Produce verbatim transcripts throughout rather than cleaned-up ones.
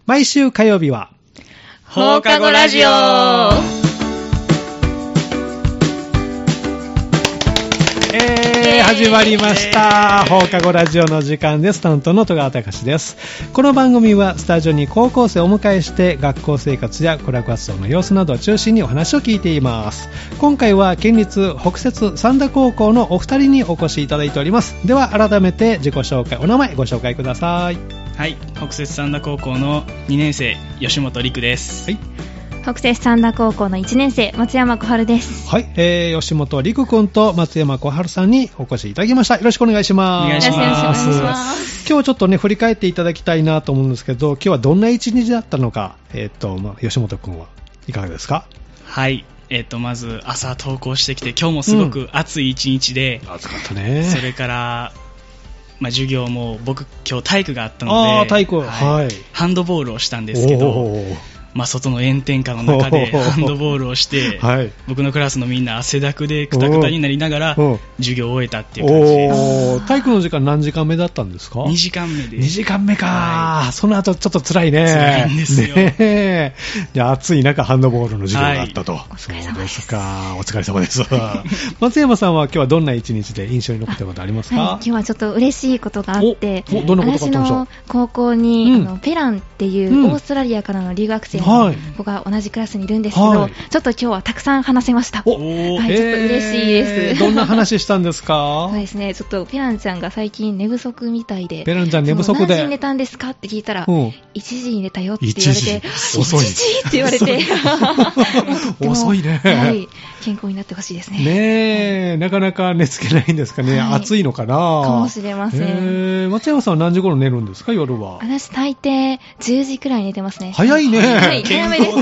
毎週火曜日は放課後ラジオ。 えー、始まりました。放課後ラジオの時間です。担当の戸川隆です。この番組はスタジオに高校生をお迎えして学校生活やコラボ活動の様子などを中心にお話を聞いています。今回は県立北摂三田高校のお二人にお越しいただいております。では改めて自己紹介、お名前ご紹介ください。 はい、北摂三田高校のにねん生吉本陸です。 はい、北摂三田高校のいちねん生松山小春です。 はい、えー、吉本陸くんと松山小春さんにお越しいただきました。よろしくお願いします。 お願いします。 今日ちょっとね振り返っていただきたいなと思うんですけど、今日はどんな一日だったのか、えーっとまあ、吉本くんはいかがですか？ はい、えー、っとまず朝登校してきて今日もすごく暑い一日で、 うん、暑かったね。 それからまあ、授業も僕今日体育があったので、 あ体育、はいはい、 ハンドボールをしたんですけど、まあ、外の炎天下の中でハンドボールをして、はい、僕のクラスのみんな汗だくでクタクタになりながら授業を終えたっていう感じです。 体育の時間何時間目だったんですか？ にじかんめです。 にじかんめか、はい、その後ちょっと辛いね。 辛いんですよ、 ね、じゃあ暑い中ハンドボールの授業があったと、はい、 お疲れ様です。 そうですか、お疲れ様です松山さんは今日はどんな一日で印象に残ったことありますか？ はい、今日はちょっと嬉しいことがあって、 おおどんなことがあったんでしょう？ 私の高校に、うん、あのペランっていうオーストラリアからの留学生の子が同じクラスにいるんですけど、はい、ちょっと今日はたくさん話せました。お、はい、ちょっと嬉しいです、 えー、どんな話したんですか？ そうですね、ちょっとペランちゃんが最近寝不足みたいで、 ペランちゃん寝不足で何時に寝たんですかって聞いたら、うん、いちじに寝たよって言われて、 遅いいちじって言われて遅いね、 はい、健康になってほしいですね。 ねえ、はい、なかなか寝つけないんですかね、はい、暑いのかな。 かもしれません。 えー、松山さんは何時頃寝るんですか？夜は。 私大抵じゅうじくらい寝てますね。 早いね。 はい、早めです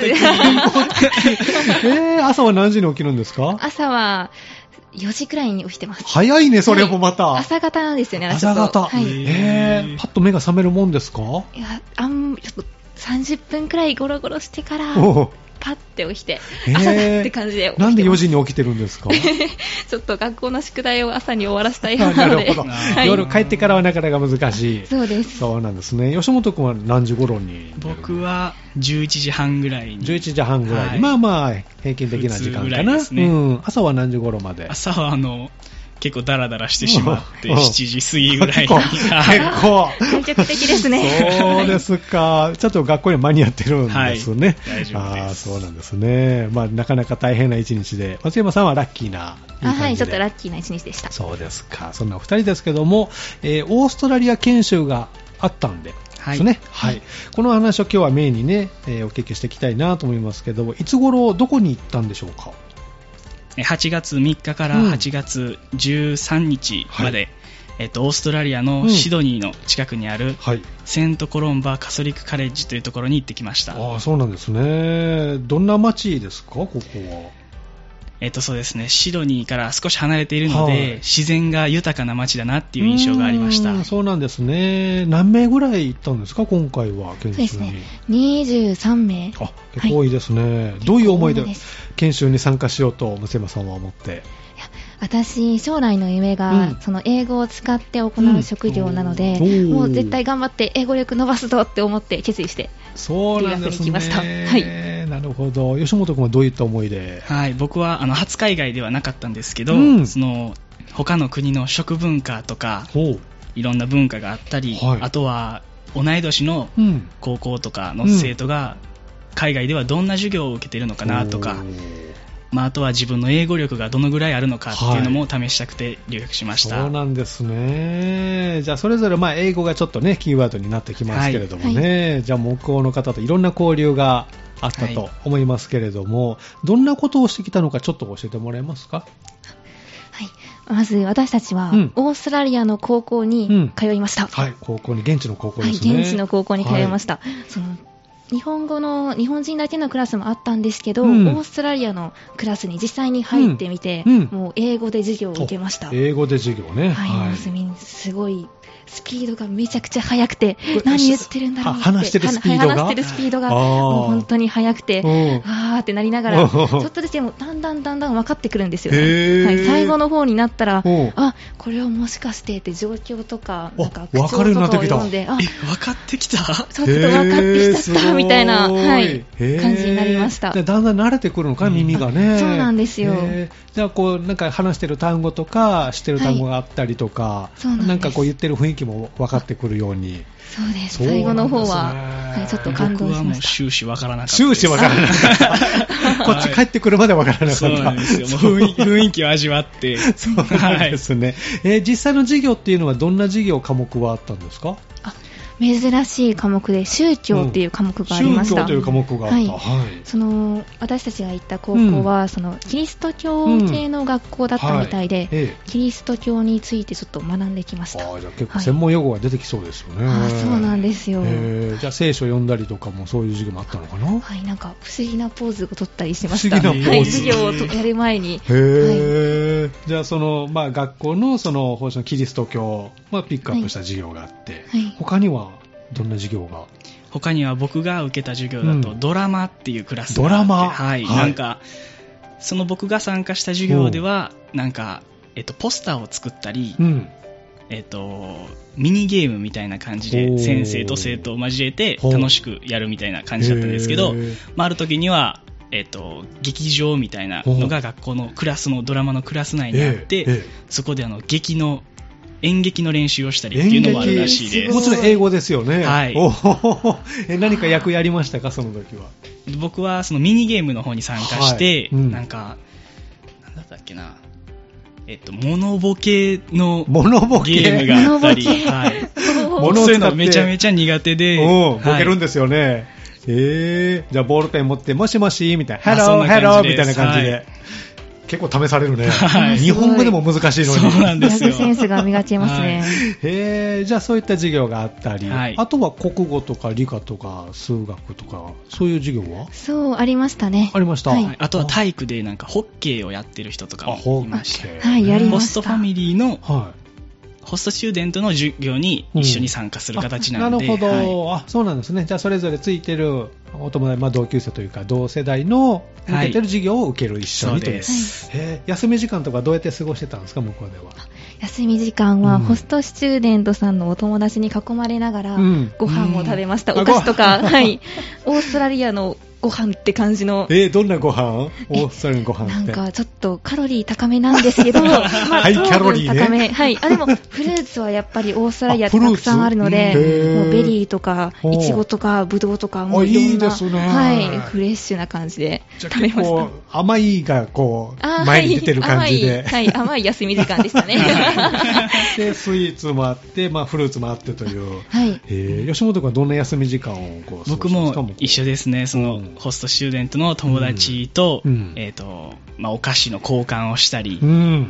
えー、朝は何時に起きるんですか？ 朝はよじくらいに起きてます。 早いね、それもまた、はい、 朝方なんですよね。 朝方、はい、えー、パッと目が覚めるもんですか？ いや、あんちょっとさんじゅっぷんくらいゴロゴロしてからパッて起きて、えー、朝だって感じで起きてます。 なんでよじに起きてるんですか？ ちょっと学校の宿題を朝に終わらせたいなのでなるほど、 はい、夜帰ってからはなかなか難しい。 そうです。 そうなんですね。吉本君は何時頃に？ 僕はじゅういちじはんぐらいに。 じゅういちじはんぐらいに、はい、まあまあ平均的な時間かな、ね、うん、朝は何時頃まで？ 朝はあの結構ダラダラしてしまってしちじ過ぎぐらいに結構積極的ですね。 そうですか。ちょっと学校には間に合ってるんですね、 はい、大丈夫です。 あ、そうなんですね。まあ、なかなか大変な一日で、松山さんはラッキーな、いい感じで。 あ、はい、ちょっとラッキーな一日でした。 そうですか。そんなお二人ですけども、えー、オーストラリア研修があったんでですね、はいはい、この話を今日はメインにね、えー、お聞きしていきたいなと思いますけど、いつ頃どこに行ったんでしょうか？ はちがつみっかからはちがつじゅうさんにちまで、うん、はい、えっと、オーストラリアのシドニーの近くにある、うん、はい、セントコロンバカソリックカレッジというところに行ってきました。 ああ、そうなんですね。どんな街ですか、ここは？ えっと、そうですね、シドニーから少し離れているので、はい、自然が豊かな街だなっていう印象がありました。 うん、そうなんですね。何名ぐらい行ったんですか、今回は研修に？そうですね、 にじゅうさんめい。 あ、結構多いですね、はい、どういう思いで研修に参加しようと松山さんは思って？いや、 私将来の夢が、うん、その英語を使って行う職業なので、うん、もう絶対頑張って英語力伸ばすぞって思って決意して留学に来ました。 そうなんですね、はい、なるほど。吉本君はどういった思いで？ はい、僕はあの初海外ではなかったんですけど、うん、その他の国の食文化とかいろんな文化があったり、はい、あとは同い年の高校とかの生徒が海外ではどんな授業を受けているのかなとか、まあ、あとは自分の英語力がどのぐらいあるのかっていうのも試したくて留学しました。 はい、そうなんですね。じゃあそれぞれまあ英語がちょっとねキーワードになってきますけれどもね、はい、じゃあ向こうの方といろんな交流があったと思いますけれども、はい、どんなことをしてきたのかちょっと教えてもらえますか？ はい、まず私たちはオーストラリアの高校に通いました。 うんうん、はい、高校に、現地の高校ですね。 はい、現地の高校に通いました。はい、その日本語の日本人だけのクラスもあったんですけど、うん、オーストラリアのクラスに実際に入ってみて、うんうん、もう英語で授業を受けました。 英語で授業ね。 はい、はい、すごいスピードがめちゃくちゃ速くて、何言ってるんだろうって、 話してるスピードが、 話してるスピードがもう本当に速くて、あーってなりながら、ちょっとだけもうだんだんだんだん分かってくるんですよね。はい、最後の方になったら、あ、これはもしかしてって状況とか、なんか口調とかを読んで、 あ、え、分かってきた？ちょっと分かってきちゃったみたいな、はい、感じになりました。 だんだん慣れてくるのか、耳がね。 そうなんですよ。 じゃあこうなんか話してる単語とか知ってる単語があったりとか、はい、な, なんかこう言ってる雰囲気も分かってくるように。 そうです。最後の方は、はい、ちょっと感動しました。僕はもう終始分からなかった。 終始分からなかった。こっち帰ってくるまで分からなかった。そうなんですよ。もう雰囲気、雰囲気を味わって。 そうなんですね。はい、えー、実際の授業っていうのはどんな授業科目はあったんですか？ あ、珍しい科目で宗教っていう科目がありました。 うん、宗教という科目があった。はいはい、 その私たちが行った高校は、うん、そのキリスト教系の学校だったみたいで、うんはい、キリスト教についてちょっと学んできました。 あ、じゃあ結構専門用語が出てきそうですよね。 はい、あ、そうなんですよ。 えー、じゃあ聖書読んだりとかもそういう授業もあったのかな？ はい、なんか不思議なポーズを取ったりしました。 不思議なポーズ、 はい、授業をやる前に。 へー、はい、じゃあその、まあ、学校のその方針のキリスト教、まあ、ピックアップした授業があって、はいはい、他にはどんな授業が？ 他には僕が受けた授業だと、うん、ドラマっていうクラスがあって、ドラマ、 はい、はい、なんかその僕が参加した授業ではなんか、えっと、ポスターを作ったり、うん、えっと、ミニゲームみたいな感じで先生と生徒を交えて楽しくやるみたいな感じだったんですけど、まあ、ある時にはえっと、劇場みたいなのが学校のクラスのドラマのクラス内にあって、えーえー、そこであの劇の演劇の練習をしたりっていうのもあるらしいです。 もちろん英語ですよね。 はい。 おえ何か役やりましたか、その時は？ 僕はそのミニゲームの方に参加して、はい、うん、なんかなんだったっけな、えっとモノボケのゲームがあったり、はい、そういうのめちゃめちゃ苦手で、 ボケるんですよね。はい、えー、じゃあボールペン持ってもしもしみたいな、ハローハローみたいな感じで。はい、結構試されるね。はい、日本語でも難しいのに。 そうなんですよ。 センスが磨けますね。はい、 へー、じゃあそういった授業があったり、はい、あとは国語とか理科とか数学とかそういう授業は？ そうありましたね。 ありました。 はい、あとは体育でなんかホッケーをやってる人とかもいました。 はい、やりました。 ホストファミリーの、はい、ホストスチューデントの授業に一緒に参加する形なんで、 うん、なるほど、はい、あ、そうなんですね。じゃあそれぞれついてるお友達、まあ、同級生というか同世代の受けてる授業を受ける一緒に、はい、という。へー、休み時間とかどうやって過ごしてたんですか、向こうでは？ 休み時間はホストスチューデントさんのお友達に囲まれながらご飯を食べました。うん、お菓子とか、はい、オーストラリアのご飯って感じの。 えー、どんなご飯？オーストラリアのご飯って。 なんかちょっとカロリー高めなんですけど、まあ、 ハイキャロリーね。 高め。はい。あ、でもフルーツはやっぱりオーストラリアってたくさんあるので、もうベリーとかイチゴとかブドウとかもういろんな、いいですね、はい、フレッシュな感じで食べました。 甘いがこう前に出てる感じで、 はい、はい、甘い休み時間でしたね。 でスイーツもあって、まあ、フルーツもあってという、はい、えー、吉本君はどんな休み時間をこう？ 僕も一緒ですね。その、うん、ホストスチューデントの友達と、うん、えーとまあ、お菓子の交換をしたり、うん、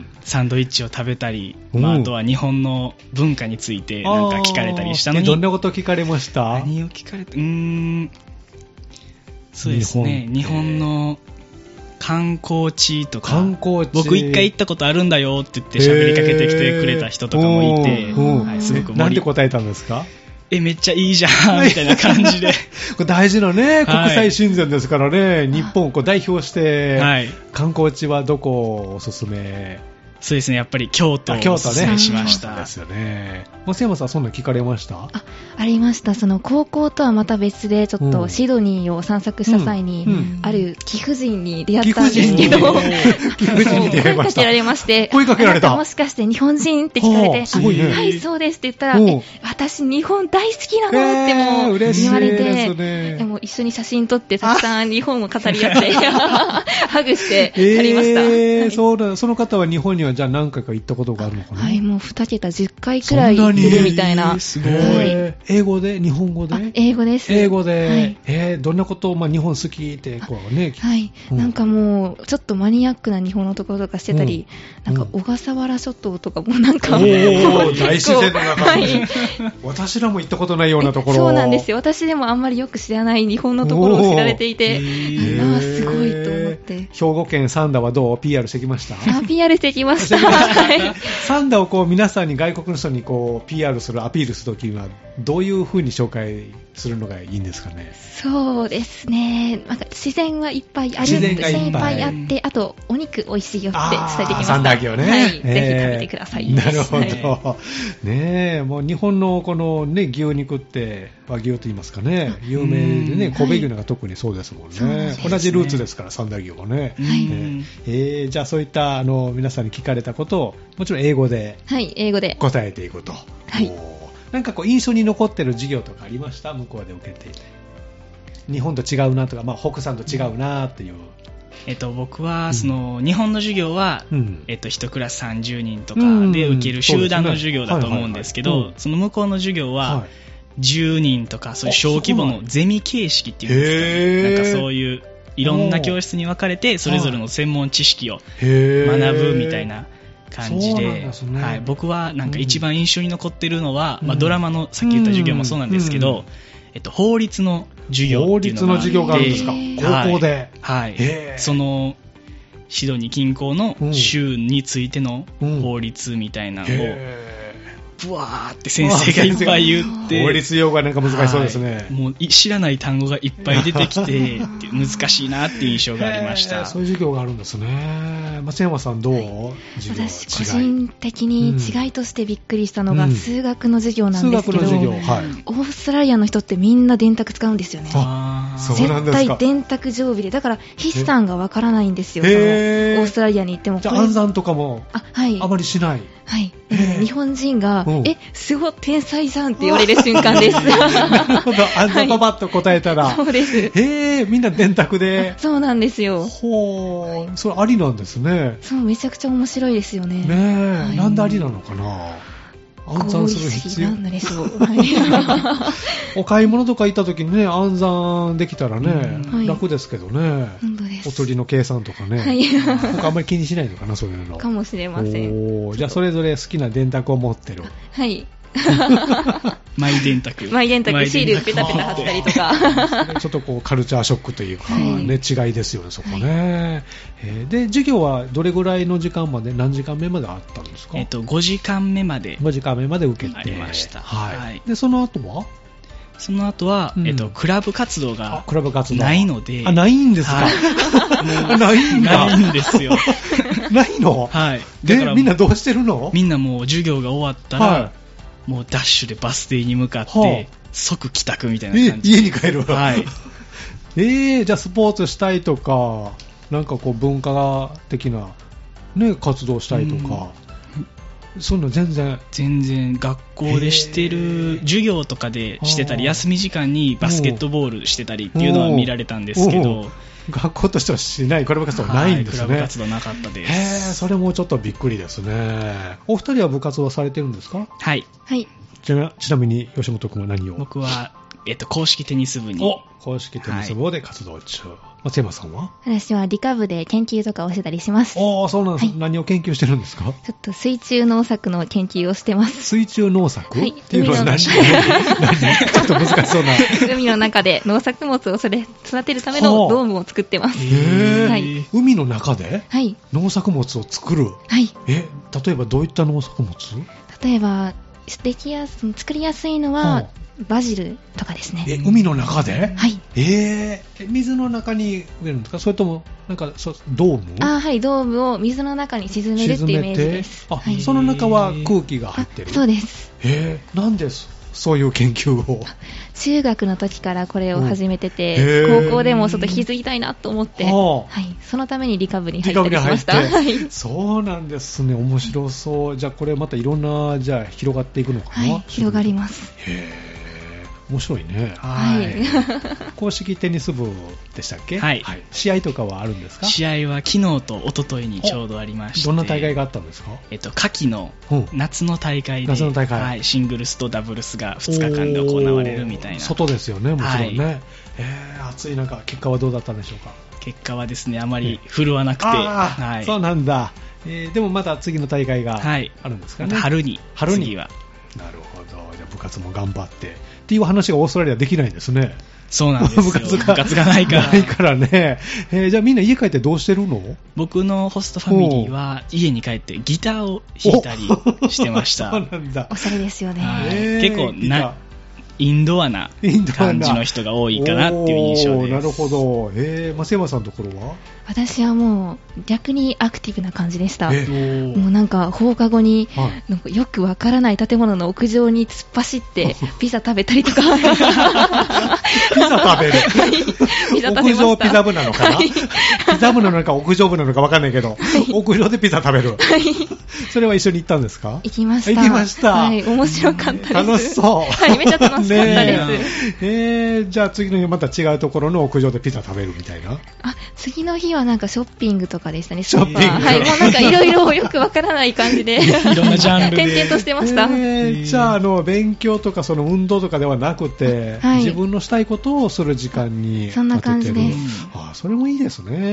サンドイッチを食べたり、うん、まあ、あとは日本の文化についてなんか聞かれたりしたのに。 どんなこと聞かれました？ 何を聞かれた？うーん、そうですね、日本、日本の観光地とか、 観光地、 僕一回行ったことあるんだよって言って喋りかけてきてくれた人とかもいて、はい、すごく盛り。 なんで答えたんですか？ え、めっちゃいいじゃんみたいな感じでこれ大事なね、国際親善ですからね、はい、日本をこう代表して、はい、観光地はどこをおすすめ？ そうですね、やっぱり京都をおすすめしました。 京都ですよね。松山さん、そんな聞かれました？ あ、ありました。その高校とはまた別でちょっとシドニーを散策した際に、うんうん、ある貴婦人に出会ったんですけど、 貴婦人に出会いました。 声かけられまして、 声かけられた。 もしかして日本人って聞かれて、 すごいね、 はい、そうですって言ったら、え、私日本大好きなのってもう言われて、えーね、でも一緒に写真撮ってたくさん日本を語り合ってハグして去りました。 えー、そうだ。その方は日本にはじゃあ何回か行ったことがあるのかな？ はい、もうにけたじゅっかいくらい行ってるみたいな。 すごい、はい、英語で？日本語で？ 英語です。 英語で、はい、えー、どんなことを、まあ、日本好きってこうね、 はい、うん、なんかもうちょっとマニアックな日本のところとかしてたり、うん、なんか小笠原諸島とかもなんか、 うん、お大自然の中に、はい、私らも行ったことないようなところ。 そうなんですよ。私でもあんまりよく知らない日本のところを知られていて、あーすごいと思って。 兵庫県三田はどう ピーアール してきました？ あ ピーアール してきました。 三田をこう皆さんに、外国の人にこう ピーアール する、アピールするときにはどういう風に紹介するのがいいんですかね？ そうですね、なんか自然はいっぱいある、自然がいっぱいあって、あとお肉美味しいよって伝えてきました。 三田牛ね、 はい、ぜひ食べてください。 なるほど、はい、ねえ、もう日本のこの、ね、牛肉って和牛と言いますかね、有名でね、神戸牛なんか特にそうですもんね、はい、同じルーツですから、三田牛もね、はい、ねえー、じゃあそういったあの皆さんに聞かれたことをもちろん英語で、 はい、英語で答えていくと、はい、なんかこう印象に残ってる授業とかありました？向こうで受けていて日本と違うなとか、まあ、北さんと違うなっていう。 えっと、僕はその、うん、日本の授業は、うんえっと、いちクラスさんじゅうにんとかで受ける集団の授業だと思うんですけど、その向こうの授業はじゅうにんとかそういう小規模のゼミ形式っていうんですか、なんかそういういろんな教室に分かれてそれぞれの専門知識を学ぶみたいな感じ で, で、ねはい、僕はなんか一番印象に残ってるのは、うんまあ、ドラマのさっき言った授業もそうなんですけど、うんえっと、法律の授業っていうのがあって、法律の授業があるんですか？高校で、 はい、はい、そのシドニー近郊の州についての法律みたいなのを、うんブワーって先生がいっぱい言って、 法律用語がなんか難しそうですね、はい、 もう知らない単語がいっぱい出てきて難しいなっていう印象がありました。 そういう授業があるんですね。松山さんどう、はい、 授業私個人的に違いとしてびっくりしたのが、うん、数学の授業なんですけど、数学の授業、はい、オーストラリアの人ってみんな電卓使うんですよね。 あそうなんですか。 絶対電卓常備で、だから筆算がわからないんですよ。そのオーストラリアに行っても。 じゃあ暗算とかも あ,、はい、あまりしない。 はい、日本人が、うん、え、すごい天才じゃんって言われる瞬間です。 なるほど、暗算パパッと答えたら、 はい、そうです。 へー、みんな電卓で。 そうなんですよ。 ほー、それありなんですね。 そう、めちゃくちゃ面白いですよね。 ねえ、はい、なんでありなのかな。暗算する必要。 なんでしょう。はい、 お買い物とか行った時にね、暗算できたらね、はい、楽ですけどね。 本当です。 お釣りの計算とかね。はい、僕あんまり気にしないのかな、そういうの。 かもしれません。 おじゃあそれぞれ好きな電卓を持ってる。 はい。 マイ電卓。 マイ電卓、シールペタペタ貼ったりとか。 ちょっとこうカルチャーショックというか、ね、はい、違いですよね、そこね。はいえー、で、授業はどれぐらいの時間まで、何時間目まであったんですか？ えっと、ごじかんめまで。 ごじかんめまで受けて。 ありました。 はい。はい、で、その後はその後は、うんえっと、クラブ活動がないので。 あ、ないんですか？はい、ないんだ。 ないんですよ。 ないの？ はい。 で、みんなどうしてるの？ みんなもう授業が終わったら、はい、もうダッシュでバス停に向かって、はあ、即帰宅みたいな感じ。 え、家に帰る？ はい。 えー、じゃあスポーツしたいとか、なんかこう文化的な、ね、活動したいとか、うん、そんな全然全然学校でしてる授業とかでしてたり、休み時間にバスケットボールしてたりっていうのは見られたんですけど、 学校としてはしない、クラブ活動ないんですね。 はい、クラブ活動なかったです。 へー、それもちょっとびっくりですね。お二人は部活はされてるんですか？ はい。 はい。 ちな、ちなみに吉本君は何を？ 僕は、えっと、公式テニス部に。 お、公式テニス部で活動中。はい、松山さんは？ 私は理科部で研究とかをしてたりします。 おー、そうなんです、はい。何を研究してるんですか？ちょっと水中農作の研究をしてます。 水中農作、はい、っていうのは何？何ちょっと難しそうな。 海の中で農作物をそれ育てるためのドームを作ってます。 へー、はい、海の中で？ はい。 農作物を作る？ はい。 え、例えばどういった農作物？ 例えば、できやす作りやすいのはバジルとかですね。 え、海の中で？ はい。 えー、水の中に植えるんですか？それともなんかそドーム？ あ、はい、ドームを水の中に沈めるっていうイメージです。 あ、 はい、 その中は空気が入ってる？ そうです。 えー、なんでそういう研究を？ 中学の時からこれを始めてて、うん、高校でもちょっと引き継ぎたいなと思って、はい、そのために理科部に入ったりしました。はい、 そうなんですね、面白そう。じゃあこれまたいろんな、じゃあ広がっていくのかな？ はい、広がります。 へー、面白いね。 はい。 公式テニス部でしたっけ？ はい。はい、 試合とかはあるんですか？ 試合は昨日と一昨日にちょうどありまして。 どんな大会があったんですか？ えっと、夏季の夏の大会で、 夏の大会、 はい、シングルスとダブルスがふつかかんで行われるみたいな。 外ですよね、もちろんね。はい、えー、暑い中、結果はどうだったんでしょうか？ 結果はですね、あまり振るわなくて。 はい、そうなんだ。えー、でもまた次の大会があるんですかね？ はい、また春に。 春に次は。 なるほど。じゃあ部活も頑張ってっていう話がオーストラリアできないんですね。 そうなんですよ。部活が部活がないから。 ないからね。えー、じゃあみんな家帰ってどうしてるの？ 僕のホストファミリーは家に帰ってギターを弾いたりしてました。 そうなんだ。おしゃれですよね。 結構なインドアな感じの人が多いかなっていう印象です。 なるほど。えー、松山さんのところは？ 私はもう逆にアクティブな感じでした。えー、もうなんか放課後に、はい、なんかよくわからない建物の屋上に突っ走ってピザ食べたりとか。ピザ食べる。はい、ピザ食べました。屋上ピザ部なのかな？はい、ピザ部なのか屋上部なのかわかんないけど、はい、屋上でピザ食べる。はい、それは一緒に行ったんですか？ 行きました。 行きました。 はい、面白かったです。 楽しそう。 はい、めちゃ楽しかったです。ねえー、じゃあ次の日また違うところの屋上でピザ食べるみたいな。 あ、次の日はなんかショッピングとかでしたね。ショッピング。はい、もうなんかいろいろよくわからない感じでいろんなジャンルで転々としてました。 えー、じゃああの勉強とかその運動とかではなくて、はい、自分のしたいことをする時間に立ててる。 そんな感じです。 あ、それもいいですね。はい、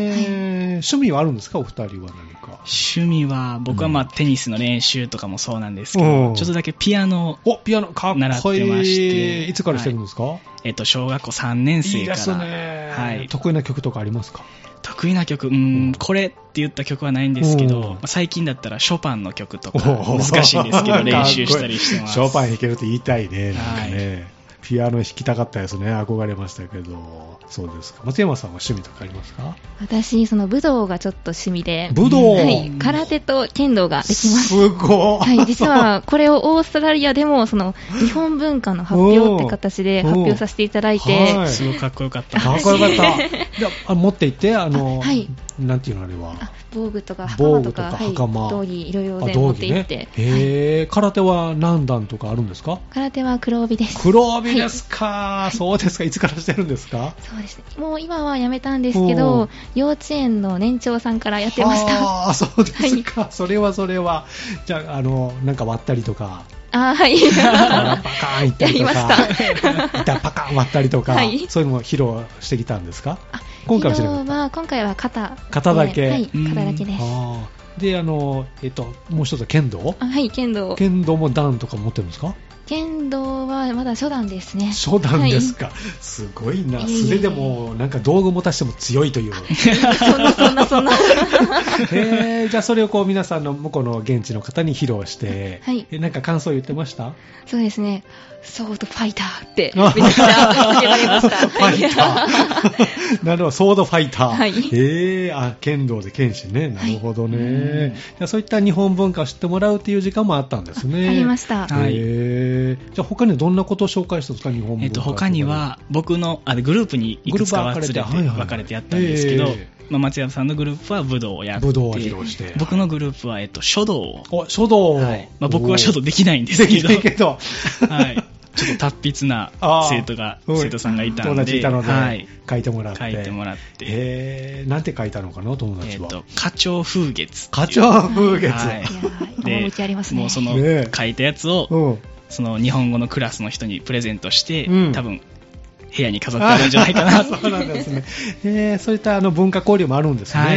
趣味はあるんですか、お二人は何か？ 趣味は僕はまあ、うん、テニスの練習とかもそうなんですけど、うん、ちょっとだけピアノを習ってまして。 いつからしてるんですか？はい、 えっと、小学校さんねん生から。いいですね。はい。得意な曲とかありますか？ 得意な曲、うーん、これって言った曲はないんですけど、最近だったらショパンの曲とか難しいんですけど練習したりしてます。 ショパン弾けるって言いたいね。なんかね、はい、ピアノ弾きたかったですね。憧れましたけど。そうですか。松山さんは趣味とかありますか？ 私、その武道がちょっと趣味で。 武道、 はい。空手と剣道ができます。 すごい。 はい。実は、これをオーストラリアでも、その、日本文化の発表って形で発表させていただいて。 はい、すごいかっこよかった。 かっこよかった。じゃあ、持っていって、あの、はい。なんていうのあれは。あ、 防具とか袴とか、はい、道着いろいろで持っていって。ね、 へー、空手は何段とかあるんですか？ 空手は黒帯です。 黒帯ですか、はい、そうですか。いつからしてるんですか？ そうですね。もう今はやめたんですけど、幼稚園の年長さんからやってました。 ああ、そうですか、はい。それはそれは。じゃあ、あの、なんか割ったりとか。 あ、はい。 パカーンいったりとか。 やりました。 板パカーン割ったりとか、はい、そういうのも披露してきたんですか？あ、今回はしなかった。 は今回は肩。 肩だけ。 はい、肩だけです。 あ、で、あの、えっと、もう一つは剣道？ あ、はい、剣道。 剣道も段とか持ってるんですか？ 剣道はまだ初段ですね。 初段ですか、はい、すごいな。素手でもなんか道具持たしても強いという。 そんなそんなそんな。 えー、じゃあそれをこう皆さんの向こうの現地の方に披露して、はい、え、なんか感想言ってました？ そうですね。ソードファイターってめちゃくちゃ叫ばれました。 ファイター。なるほど、ソードファイター。はい、えー、あ、剣道で剣士ね。なるほどね。はい、じゃあそういった日本文化を知ってもらうという時間もあったんですね。 ありました。 はい。えー、じゃあ他にはどんなことを紹介したんですか、日本文化。 えっと、他には僕のあグループにいくつか分かれて分かれてやったんですけど、まあ、松山さんのグループは武道をやって、武道を披露して、僕のグループは、えっと、書道を。 お、書道、はい、 まあ、僕は書道できないんですけど、 できないけどはい、ちょっと達筆な生徒が、生徒さんがいたので、 友達いたので、はい、書いてもらって。 書いてもらって。 えー、なんて書いたのかな、友達は。 えっと、花鳥風月。 花鳥風月。 はい。で、ありますね。 もうその、書いたやつを、うん、その日本語のクラスの人にプレゼントして、うん、多分、部屋に飾ってあるんじゃないかな。 そうなんですね。えー、そういったあの文化交流もあるんですね。はい、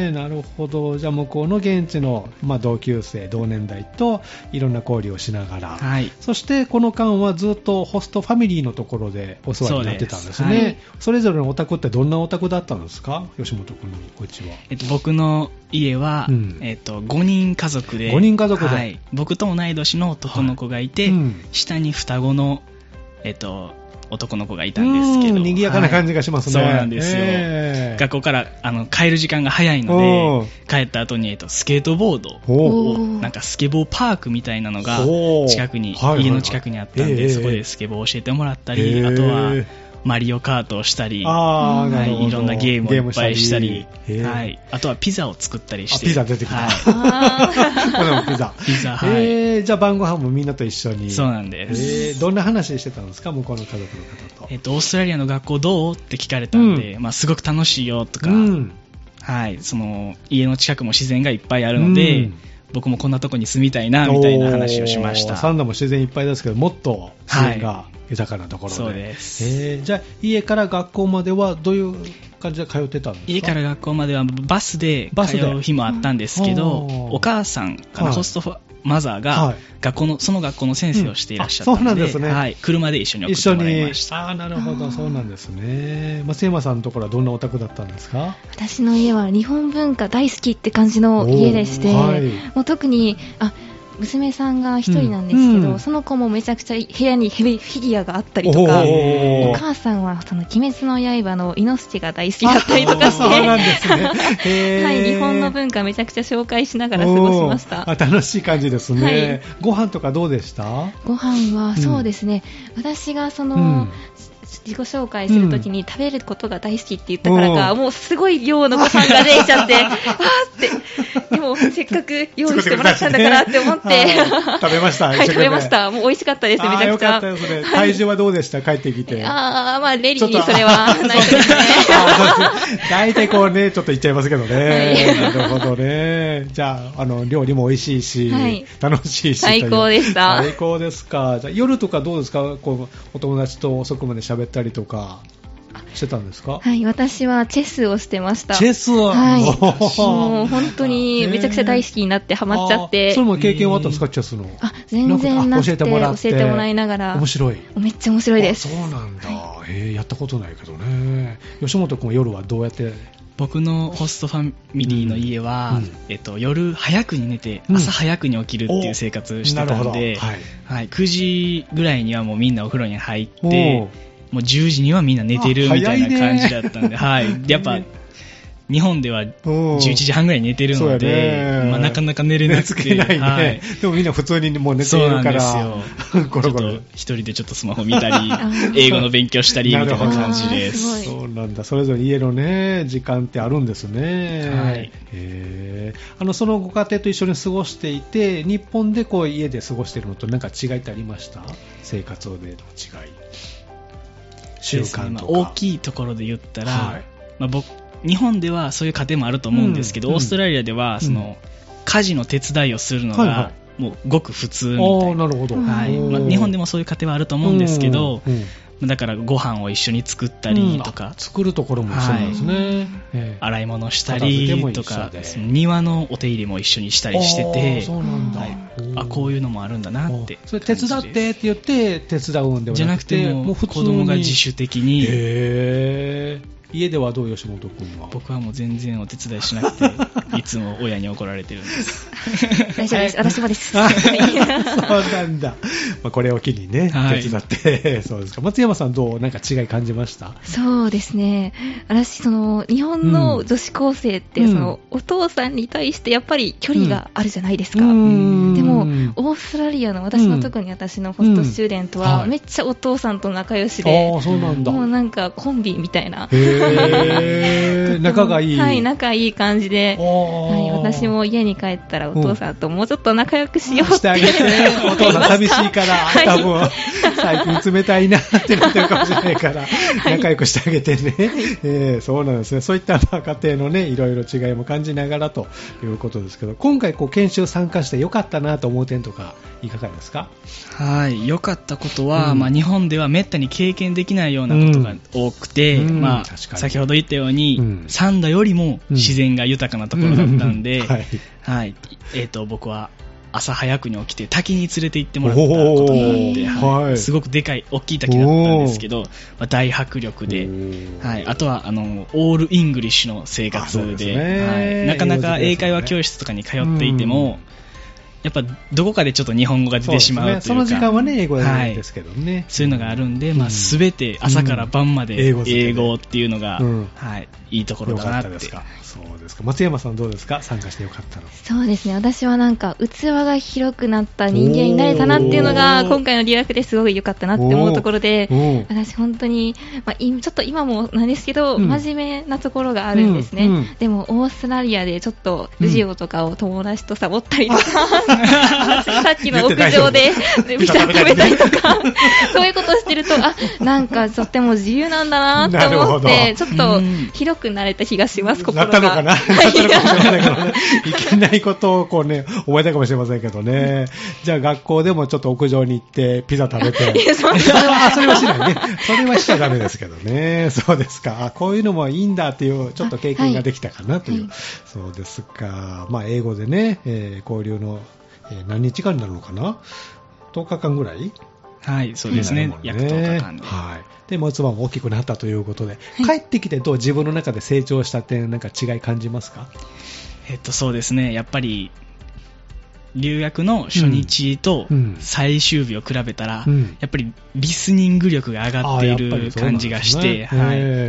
なるほど。じゃあ向こうの現地の、まあ、同級生、同年代といろんな交流をしながら、はい、そしてこの間はずっとホストファミリーのところでお世話になってたんですね。 そ, はい、それぞれのお宅ってどんなお宅だったんですか、吉本君のこっちは。 えっと、僕の家は、うん、えっと、ごにん家族で、 ごにん家族で、 はい、僕と同い年の男の子がいて、はい、うん、下に双子の、えっと男の子がいたんですけど、 賑やかな感じがしますね。 はい、そうなんですよ。えー、学校からあの帰る時間が早いので、帰った後に、えっと、スケートボードを、なんかスケボーパークみたいなのが近くに、家の近くにあったんで、そこでスケボーを教えてもらったり、あとはマリオカートをしたり、あ、はい、いろんなゲームをいっぱいしたり、はい、あとはピザを作ったりして。 ピザ出てきた。はい、ピザ。 ピザ、はい。 えー、じゃあ晩ご飯もみんなと一緒に。 そうなんです。 えー、どんな話してたんですか、向こうの家族の方と。 えっと、オーストラリアの学校どうって聞かれたんで、うん、まあ、すごく楽しいよとか、うん、はい、その、家の近くも自然がいっぱいあるので、うん、僕もこんなとこに住みたいな、みたいな話をしました。 サンダも自然いっぱいですけど、もっと自然が、はい、豊かなところで。 そうです。 えー、じゃあ家から学校まではどういう感じで通ってたんですか？ 家から学校まではバスで通う日もあったんですけど、うん、お母さんかな、ホストファマザーが学校のその学校の先生をしていらっしゃったので、うん、そうなんですね、はい、車で一緒に送ってもらいました。 あ、なるほど、そうなんですね。松山さんのところはどんなお宅だったんですか？ 私の家は日本文化大好きって感じの家でして、はい、もう特にあ娘さんが一人なんですけど、うん、その子もめちゃくちゃ部屋にフィギュアがあったりとか、お, お母さんはその鬼滅の刃のイノシシが大好きだったりとかして、そうなんですね。はい、日本の文化めちゃくちゃ紹介しながら過ごしました。 あ、楽しい感じですね、はい、ご飯とかどうでした？ ご飯はそうですね、うん、私がその、うん自己紹介するときに食べることが大好きって言ったからか、うん、もうすごい量のご飯が出ちゃってあーってでもせっかく用意してもらったんだからって思って食べました。 はい、食べました。もう美味しかったです。めちゃくちゃよかったですね。体重はどうでした？帰ってきて。 あー、まあレリーにそれはないですね。 大体こうねちょっと言っちゃいますけどね、はい、なるほどね。じゃあ、あの料理も美味しいし、はい、楽しいし最高でした。 最高ですか。じゃあ夜とかどうですか？こうお友達と遅くまで喋ってたりとかしてたんですか？ はい、私はチェスをしてました。 チェスは、 はい、もう本当にめちゃくちゃ大好きになってハマっちゃって。 それも経験はあったんですか？チェスの。 あ、全然なくて教えてもらって教えてもらいながら。 面白い。 めっちゃ面白いです。 そうなんだ、はい、えー、やったことないけどね。吉本君は夜はどうやって？ 僕のホストファミリーの家は、うんえっと、夜早くに寝て朝早くに起きるっていう生活してたんで、うんはいはい、くじぐらいにはもうみんなお風呂に入ってもうじゅうじにはみんな寝てるみたいな感じだったんで、はい、やっぱ日本ではじゅういちじはんぐらいに寝てるので、まあ、なかなか寝れなくて、 ないねはい、でもみんな普通にもう寝てるから、 そうなんですよ。ゴロゴロ一人でちょっとスマホ見たり英語の勉強したりみたいな感じです。 そうなんだ。それぞれ家のね時間ってあるんですね。はい、へー。あのそのご家庭と一緒に過ごしていて日本でこう家で過ごしているのと何か違いってありました？生活での違い、習慣とか、ねまあ、 大きいところで言ったら、はいまあ、僕日本ではそういう家庭もあると思うんですけど、うん、オーストラリアではその、うん、家事の手伝いをするのがもうごく普通みたいな、 なるほど、 はいまあ、日本でもそういう家庭はあると思うんですけど、うんうん、だからご飯を一緒に作ったりとか、 うん、作るところも一緒なんですね、はいえー、洗い物したりとか庭のお手入れも一緒にしたりしてて、 そうなんだ、はい、 あこういうのもあるんだなってそれ手伝ってって言って手伝うんではなくて、 じゃなくてもう子供が自主的に。 へー。家ではどう？吉本君は。 僕はもう全然お手伝いしなくていつも親に怒られてるんです大丈夫です、私もですそうなんだ、まあ、これを機にね、はい、手伝ってそうですか。松山さんどうなんか違い感じました？ そうですね、私その日本の女子高生って、うん、そのお父さんに対してやっぱり距離があるじゃないですか、うん、でもオーストラリアの私の、うん、特に私のホストスチューデントは、うん、めっちゃお父さんと仲良しで、 あ、そうなんだ。 もうなんかコンビみたいな、 へー仲がいい。 はい、仲いい感じで、はい、私も家に帰ったらお父さんともうちょっと仲良くしようって、してあげて、 お父さん寂しいから、はい、多分最近冷たいなってなってるかもしれないから、はい、仲良くしてあげてね、はいえー、そうなんですね。そういったまあ家庭のねいろいろ違いも感じながらということですけど、今回こう研修参加して良かったなと思う点とかいかがですか？ はい、良かったことは、うんまあ、日本ではめったに経験できないようなことが多くて、うんまあ、先ほど言ったように、うん、三田よりも自然が豊かなところだったんで、うんはいはいえー、と僕は朝早くに起きて滝に連れて行ってもらったことがあって、はい、すごくでかい大きい滝だったんですけど、まあ、大迫力で、はい、あとはあのオールイングリッシュの生活 で, で、ねはい、なかなか英会話教室とかに通っていても、うんやっぱどこかでちょっと日本語が出てしまうというか、 その時間はね英語なんですけどね、はい、 そういうのがあるんで、まあ、全て朝から晩まで英語っていうのが、うんはい、いいところだなって。 ですか。そうですか。松山さんどうですか？参加してよかったの？ そうですね、私はなんか器が広くなった人間になれたなっていうのが今回の留学ですごい良かったなって思うところで、私本当に、まあ、ちょっと今もなんですけど、うん、真面目なところがあるんですね、うんうん、でもオーストラリアでちょっとラジオとかを友達とサボったりとか、さっきの屋上でピザ食べたりとかそういうことをしてると、あ、なんかとっても自由なんだなと思ってちょっと広くなれた気がします。心がなったのかな、はい、なったのかもしれないけどねいけないことをこうね覚えたかもしれませんけどね。じゃあ学校でもちょっと屋上に行ってピザ食べていやそれはそれはしないねそれはしちゃダメですけどね。そうですか。あ、こういうのもいいんだっていうちょっと経験ができたかなという、はい、そうですか。まあ英語でね、えー、交流のえー、何日間になるのかな、とおかかんぐらい、 はい、そうですね、約とおかかんで、 はい、でも妻も大きくなったということで、はい、帰ってきてどう自分の中で成長した点、なんか違い感じますか？ えっとそうですね、やっぱり留学の初日と最終日を比べたら、うんうん、やっぱりリスニング力が上がっている感じがして、ね、はい、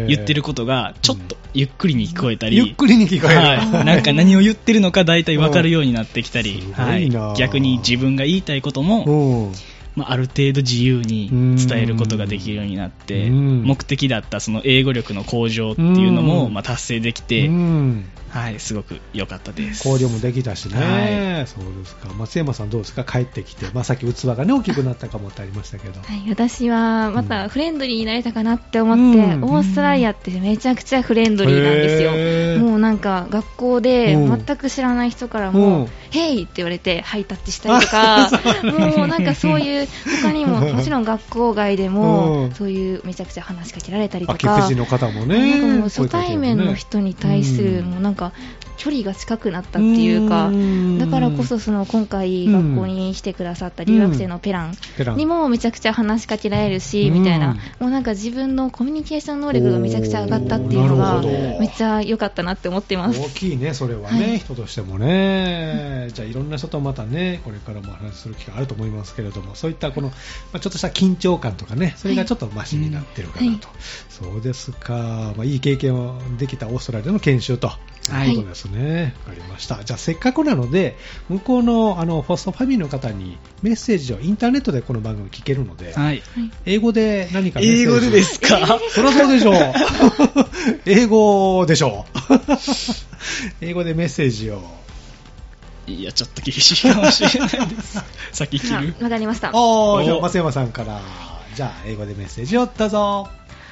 言ってることがちょっとゆっくりに聞こえたり、 うん、ゆっくりに聞こえる、 はい、なんか何を言ってるのか大体分かるようになってきたり、はい、逆に自分が言いたいことも、まあ、ある程度自由に伝えることができるようになって、目的だったその英語力の向上っていうのもまあ達成できて、はい、すごく良かったです。 交流もできたしね、はい、そうですか。松山さんどうですか、帰ってきて、まあ、さっき器が、ね、大きくなったかもってありましたけど、 はい、私はまたフレンドリーになれたかなって思って、うん、オーストラリアってめちゃくちゃフレンドリーなんですよ。もうなんか学校で全く知らない人からも、うん、ヘイって言われてハイタッチしたりとかもうなんかそういう他にももちろん学校外でも、うん、そういうめちゃくちゃ話しかけられたりとか、 貴婦人の方もね、 なんかもう初対面の人に対する、うん、もうなんか距離が近くなったっていうか、だからこそその今回学校に来てくださった留学生のペランにもめちゃくちゃ話しかけられるし、みたいな、もうなんか自分のコミュニケーション能力がめちゃくちゃ上がったっていうのがめっちゃ良かったなって思ってます。 大きいね、それはね、はい、人としてもね、じゃあいろんな人とまたね、これからもお話しする機会あると思いますけれども、そういったこの、まあ、ちょっとした緊張感とかね、それがちょっとマシになってるかなと、はい、そうですか、まあ、いい経験をできたオーストラリアの研修ということですね。わ、はい、かりました。じゃあせっかくなので、向こうのあのホストファミリーの方にメッセージをインターネットでこの番組聞けるので、はい、英語で何かメッセージ。 英語でですか？ そりゃそうでしょう。英語でしょう。英語でメッセージを。 いや、ちょっと厳しいかもしれないです。先切る。 わかりました。 おー、じゃあ松山さんから、じゃあ英語でメッセージをどうぞ。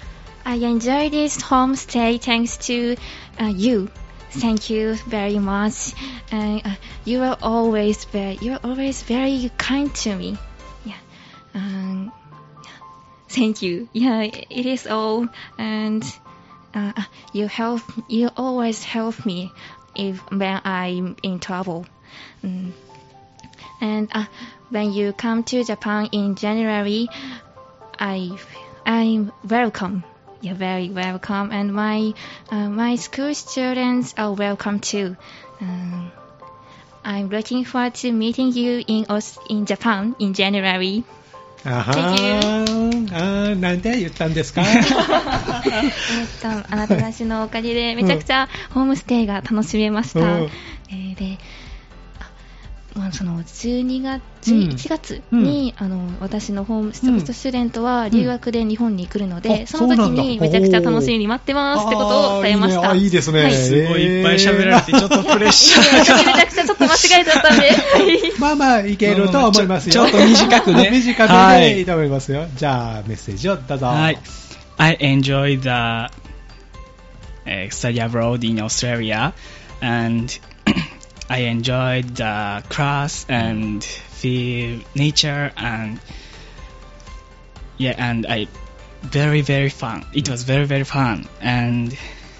I enjoyed this homestay thanks to、uh, you.Thank you very much. And uh, you are always very, you are always very kind to me. Yeah. Um, thank you. Yeah, it is all. And uh, you help, you always help me if when I'm in trouble. Um, and uh, when you come to Japan in January, I, I'm welcome.You're very welcome, and my uh, my school students are welcome too. Um, I'm looking forward to meeting you in in Japan in January. あはー、あ、なんで言ったんですか？ えっと、あなたたちのおかげでめちゃくちゃホームステイが楽しめました。うん、えー、でまあ、そのじゅうにがつ、じゅういちがつに、うん、あの私のホームスタスチューデントは留学で日本に来るので、うん、その時にめちゃくちゃ楽しみに待ってますってことを伝えました。 あ、いいね、あ、いいですね、はい、 すごいいっぱい喋られてちょっとプレッシャーめちゃくちゃちょっと間違えちゃったんでまあまあいけると思いますよ。 ちょっと短くね短くでいいと思いますよ、はい、じゃあメッセージをどうぞ。はい、 I enjoy the、uh, study abroad in Australia and I enjoyed the class and feel nature and yeah, and I very very fun. It was very very fun, and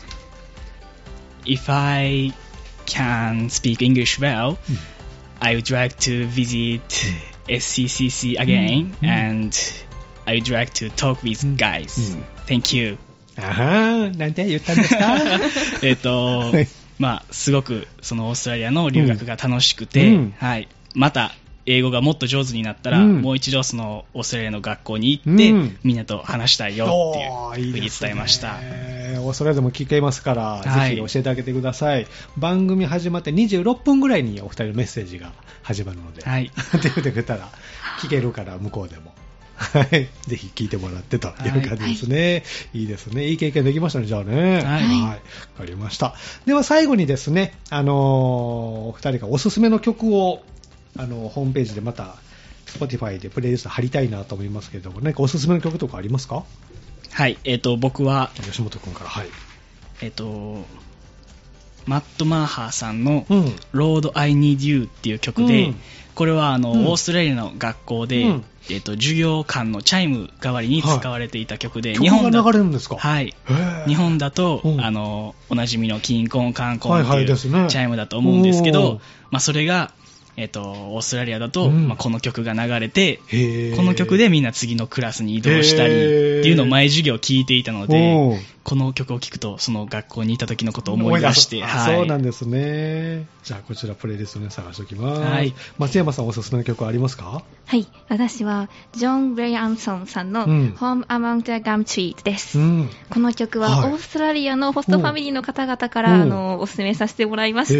if I can speak English well, mm. I would like to visit S C C C again, mm. and I would like to talk with guys. Mm. Thank you. あは、なんて言ったんですか？ えっと。まあ、すごくそのオーストラリアの留学が楽しくて、うん、はい、また英語がもっと上手になったら、うん、もう一度そのオーストラリアの学校に行って、うん、みんなと話したいよっていうふうに伝えました。 いいですね、オーストラリアでも聞けますから、はい、ぜひ教えてあげてください。番組始まってにじゅうろっぷんぐらいにお二人のメッセージが始まるので、はい、って言ってくれたら聞けるから向こうでもはい、ぜひ聞いてもらってという感じですね、はい、いいですね、いい経験できましたね、じゃあね、はい、はい、わかりました。では最後にですね、あのー、お二人がおすすめの曲をあのホームページでまた Spotify でプレイリスト貼りたいなと思いますけれども、何かおすすめの曲とかありますか？ はい、えーと僕は吉本君から、はい、 えーとマット・マーハーさんの Lord I Need You っていう曲で、うん、これはあの、うん、オーストラリアの学校で、うん、えー、と授業間のチャイム代わりに使われていた曲で、はい、 日本だ曲が流れるんですか？ はい、日本だと、うん、あのおなじみのキンコンカンコンっていうチャイムだと思うんですけど、まあ、それがえっと、オーストラリアだと、うん、まあ、この曲が流れて、この曲でみんな次のクラスに移動したりっていうのを毎授業聞いていたので、この曲を聴くとその学校にいた時のことを思い出して、 はい、そうなんですね。じゃあこちらプレイリストで探しておきます、はい、松山さんおすすめの曲はありますか？ はい、私はジョン・レイ・アンソンさんの、うん、Home Among the Gum Trees です、うん、この曲は、はい、オーストラリアのホストファミリーの方々から、あのおすすめさせてもらいまして、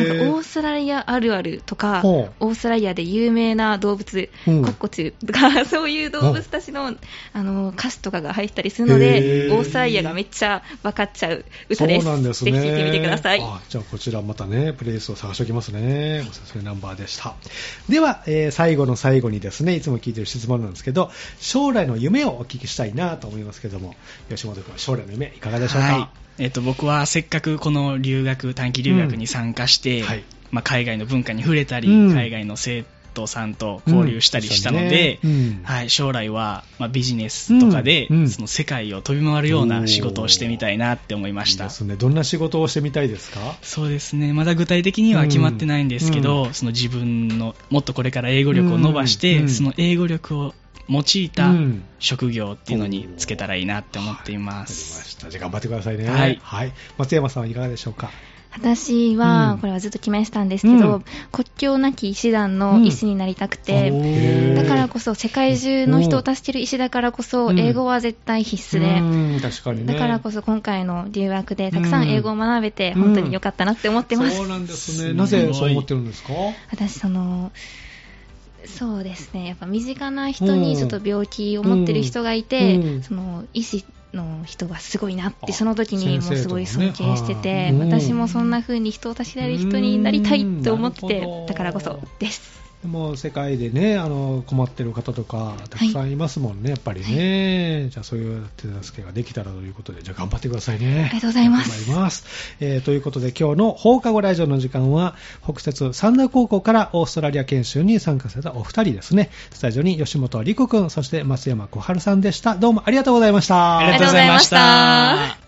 なんかオーストラリアあるあるとか、オーストラリアで有名な動物、コッコチュとかそういう動物たちの、あの歌詞とかが入ったりするので、オーストラリアがめっちゃ分かっちゃう歌です。 そうなんですね。 ぜひ聴いてみてください。 あ、じゃあこちらまたねプレイリストを探しておきますね。おすすめナンバーでした。では、えー、最後の最後にですね、いつも聞いている質問なんですけど、将来の夢をお聞きしたいなと思いますけども、吉本君は将来の夢いかがでしょうか？はい、 えー、と僕はせっかくこの留学短期留学に参加して、うん、はい、まあ、海外の文化に触れたり、うん、海外の生徒さんと交流したりしたので、うんね、うん、はい、将来は、まあ、ビジネスとかで、うん、その世界を飛び回るような仕事をしてみたいなって思いました。 いいですね。どんな仕事をしてみたいですか？ そうですね、まだ具体的には決まってないんですけど、うん、その自分のもっとこれから英語力を伸ばして、うん、その英語力を用いた職業っていうのにつけたらいいなって思っています。 わかりました。じゃあ頑張ってくださいね。はい、はい、松山さんはいかがでしょうか？ 私は、これはずっと決めてたんですけど、うん、国境なき医師団の医師になりたくて、うん、だからこそ世界中の人を助ける医師だからこそ、うん、英語は絶対必須で、 うん、確かにね、 だからこそ今回の留学でたくさん英語を学べて、本当に良かったなって思ってます。 そうなんですね。なぜそう思ってるんですか？ 私そのそうですね、やっぱ身近な人にちょっと病気を持ってる人がいて、うん、その医師の人がすごいなってその時にもうすごい尊敬してて、ね、私もそんな風に人を助けられる人になりたいと思ってて、だからこそです。 でも世界でね、あの困ってる方とかたくさんいますもんね、はい、やっぱりね、はい、じゃあそういう手助けができたらということで、じゃあ頑張ってくださいね。 ありがとうございます。 頑張ります、えー、ということで今日の放課後ラジオの時間は北摂三田高校からオーストラリア研修に参加されたお二人ですね。スタジオに吉本理子くん、そして松山小春さんでした。どうもありがとうございました。 ありがとうございました。